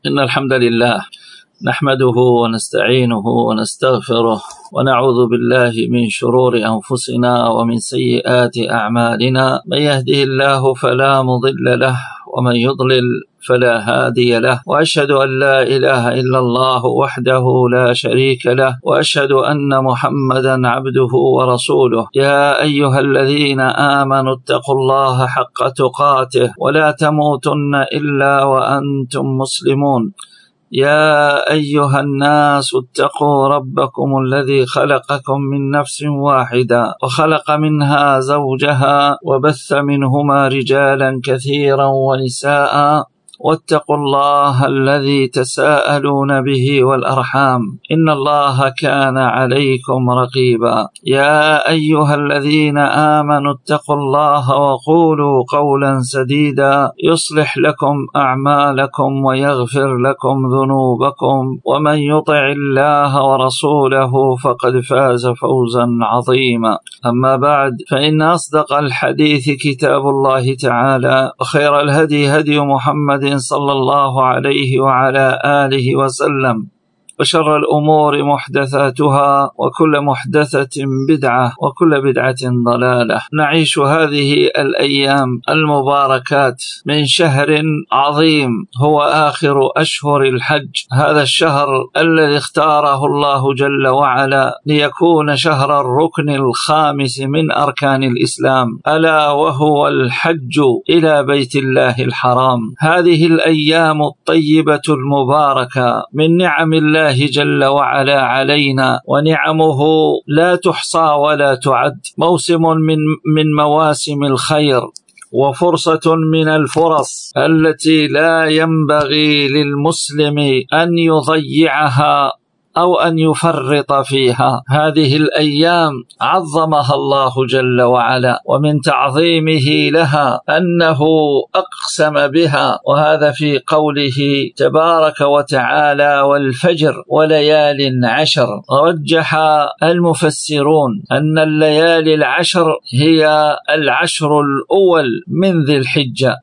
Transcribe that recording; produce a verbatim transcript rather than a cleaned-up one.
إن الحمد لله نحمده ونستعينه ونستغفره ونعوذ بالله من شرور أنفسنا ومن سيئات أعمالنا. من يهده الله فلا مضل له ومن يضلل فلا هادي له، وأشهد أن لا إله إلا الله وحده لا شريك له، وأشهد أن محمدا عبده ورسوله. يا أيها الذين آمنوا اتقوا الله حق تقاته ولا تموتن إلا وأنتم مسلمون. يا أيها الناس اتقوا ربكم الذي خلقكم من نفس واحدة وخلق منها زوجها وبث منهما رجالا كثيرا ونساء، واتقوا الله الذي تساءلون به والأرحام إن الله كان عليكم رقيبا. يا أيها الذين آمنوا اتقوا الله وقولوا قولا سديدا يصلح لكم أعمالكم ويغفر لكم ذنوبكم، ومن يطع الله ورسوله فقد فاز فوزا عظيما. أما بعد، فإن أصدق الحديث كتاب الله تعالى، وخير الهدي هدي محمد صلى الله عليه وعلى آله وسلم، وشر الأمور محدثاتها، وكل محدثة بدعة، وكل بدعة ضلالة. نعيش هذه الأيام المباركات من شهر عظيم هو آخر أشهر الحج، هذا الشهر الذي اختاره الله جل وعلا ليكون شهر الركن الخامس من أركان الإسلام، ألا وهو الحج إلى بيت الله الحرام. هذه الأيام الطيبة المباركة من نعم الله جل وعلا علينا، ونعمه لا تحصى ولا تعد، موسم من من مواسم الخير، وفرصة من الفرص التي لا ينبغي للمسلم أن يضيعها أو أن يفرط فيها. هذه الأيام عظمها الله جل وعلا، ومن تعظيمه لها أنه أقسم بها، وهذا في قوله تبارك وتعالى: والفجر وليال عشر. رجح المفسرون أن الليالي العشر هي العشر الأول من ذي الحجة،